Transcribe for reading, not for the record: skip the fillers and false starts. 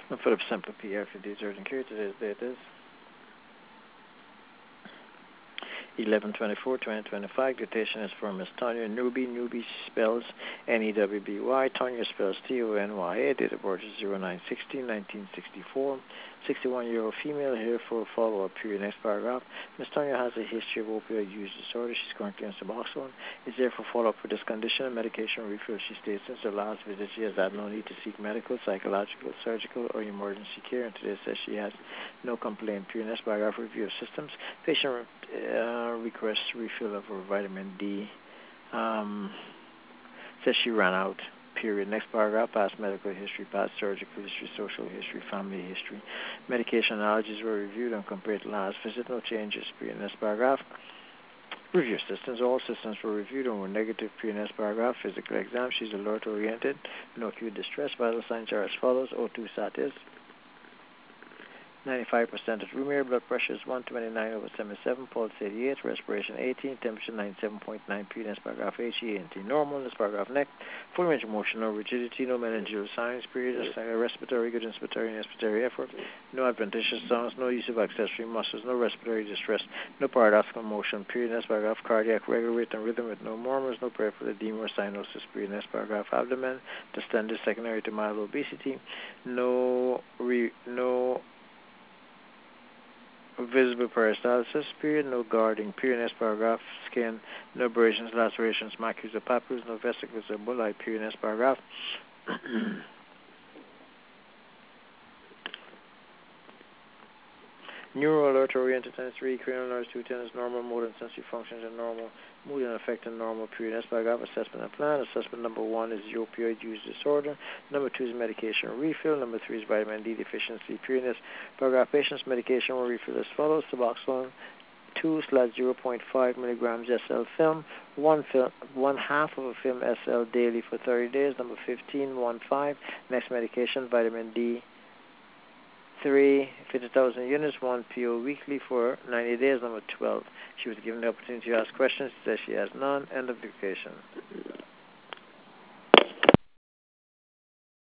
And for the Simple PR for these urgent care, today's date is 11/24/2025. Dictation is for Miss Tanya Newby. Newby spells Newby. Tanya spells Tony. Date of birth is 09/16/1964. 61-year-old female, here for a follow-up period. Next paragraph. Miss Tanya has a history of opioid use disorder. She's currently on Suboxone. Is there for follow-up for this condition and medication refill. She states since her last visit she has had no need to seek medical, psychological, surgical, or emergency care. And today says she has no complaint. Period. Next paragraph. Review of systems. Patient requests refill of her vitamin D. Says she ran out. Period. Next paragraph. Past medical history, past surgical history, social history, family history. Medication allergies were reviewed and compared to last visit. No changes. Period. Next paragraph. Review systems. All systems were reviewed and were negative. Period. Next paragraph. Physical exam. She's alert oriented. No acute distress. Vital signs are as follows. O2 sat is 95% at room air. Blood pressure is 129/77. Pulse 88. Respiration 18. Temperature 97.9. Next paragraph. HENT normal. Next paragraph. Neck. Full range of motion. No rigidity. No meningeal signs. Period. Respiratory. Good inspiratory and expiratory effort. No adventitious sounds. No use of accessory muscles. No respiratory distress. No paradoxical motion. Period. Next paragraph. Cardiac regular rate and rhythm with no murmurs. No peripheral edema or cyanosis. Period. Next paragraph. Abdomen. Distended secondary to mild obesity. No visible peristalsis. Period. No guarding. Period. Next paragraph. Skin. No abrasions, lacerations, macules or papules. No vesicles or bullae. Period. Next paragraph. Neural alert oriented tennis 3. Cranial nerves 2 tennis normal. Motor and sensory functions are normal. Mood and affect are normal. Period. Next paragraph. Assessment and plan. Assessment number 1 is the opioid use disorder. Number 2 is medication refill. Number 3 is vitamin D deficiency. Period. Next paragraph. Patient's medication will refill as follows. Suboxone 2/0.5 milligrams SL film, one half of a film SL daily for 30 days. Number 15, 1/5. Next medication, vitamin D 3, 50,000 units, 1 PO weekly for 90 days. Number 12. She was given the opportunity to ask questions. She says she has none. End of dictation.